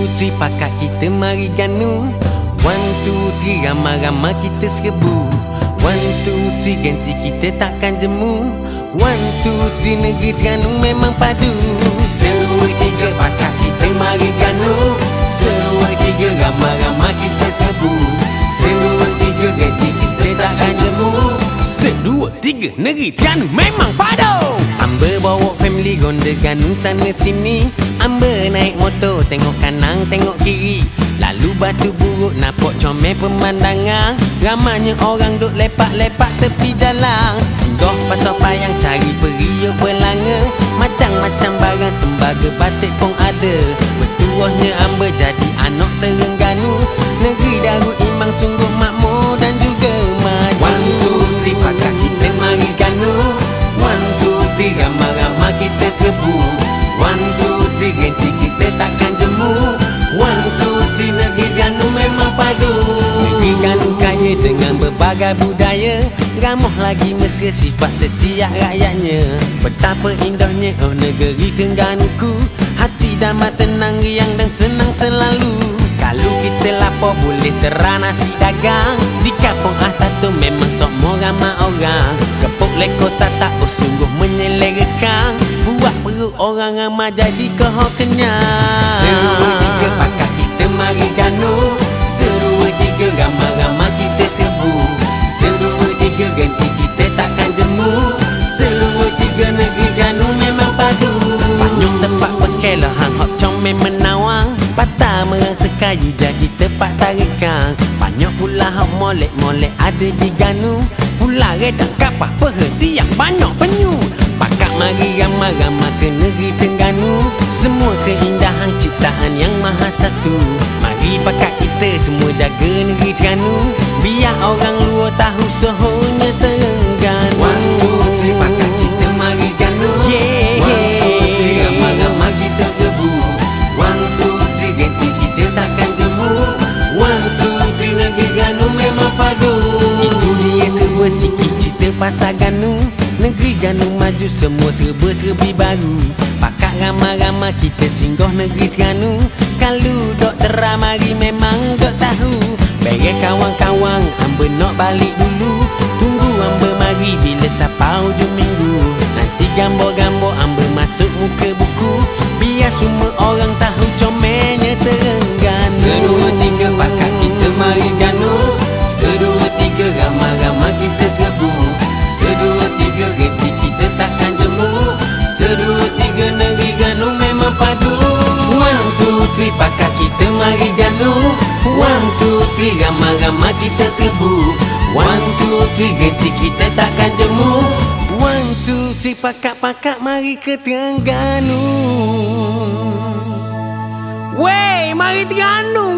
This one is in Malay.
three, pakat kita mari ganu. 1, 2, 3, ramai-ramai kita serbu. 1, 2, 3, ganti kita takkan jemu. 1, 2, 3, negeri Terengganu memang padu. 1, 2, 3, pakat kita mari ganu. 1, 2, 3, ramai-ramai kita serbu. 1, 2, 3, ganti kita takkan jemu. 1, 2, 3, negeri Terengganu memang padu. Amber bawa family ronda ganu sana sini. Amber naik motor tengok kanan tengok kiri. Lalu batu buruk nampak comel pemandangan. Ramanya orang duk lepak-lepak tepi jalan. Singgah pasal payang cari periuk belanga. Macam-macam barang tembaga batik pun ada. Bertuahnya Amber jadi anak Terengganu. Negeri Darul Imam sungguh makmur dan juga maju. 1, 2, 3, pakat kita mari ganu. 1, 2, 3, ramai-ramai kita serbu. 1, 2, 3, ganti kita takkan jemu. 1, 2, 3, negeri Terengganu memang padu. Negeri Terengganu kaya dengan berbagai budaya. Ramah lagi mesra sifat setiap rakyatnya. Betapa indahnya oh negeri Terengganuku. Hati damai tenang riang dan senang selalu. Kalau kita lapar boleh terang nasi dagang. Di kampung Ahtato memang semua ramai orang. Kepuk leko sata oh sungguh menyelerakan. Buat perut orang ramai jadi kehok kenyang. 1, 2, 3, pakat kita mari ganu. 1, 2, 3, ramai-ramai kita serbu. 1, 2, 3, ganti kita takkan jemu. 1, 2, 3, negeri Terengganu memang padu. Panyung tempat pakai hang hot comel menawang. Patah merang sekayu jadi tempat tarikan. Banyak pula hok molek-molek ada di Ganu. Pula redak kapal perhenti yang banyak penyu. Pakat mari ramai-ramai ke negeri Terengganu. Semua keindahan ciptaan yang maha satu. Mari pakat kita semua jaga negeri Terengganu. Biar orang luar tahu sohonya Terengganu. 1, 2, 3, pakat kita mari ganu. 1, 2, 3, ramai-ramai kita serbu. 1, 2, 3, ganti kita takkan jemu. 1, 2, 3, negeri Terengganu memang padu. Itu dia sebuah sikit cerita pasal Ganu. Negeri Ganu maju semua serba-serbi baru. Pakat ramai-ramai kita singgah negeri Terengganu. Kalau dok teramari memang dok tahu. Bagai kawan-kawan Amber nak balik dulu. Tunggu Amber mari bila sapa hujung minggu. Nanti gambar-gambar Amber masuk muka buku. Biar semua orang tahu comelnya Terengganu. 1, 2, 3, pakat kita mari ganu. 1, 2, 3, ramai-ramai kita serbu. 1, 2, 3, ganti kita takkan jemu. 1, 2, 3, negeri Terengganu memang padu. 1, 2, 3, pakat kita mari ganu. 1, 2, 3, ramai-ramai kita serbu. 1, 2, 3, ganti kita takkan jemu. 1, 2, 3, pakat-pakat mari ke Terengganu. Wey, mari Terengganu.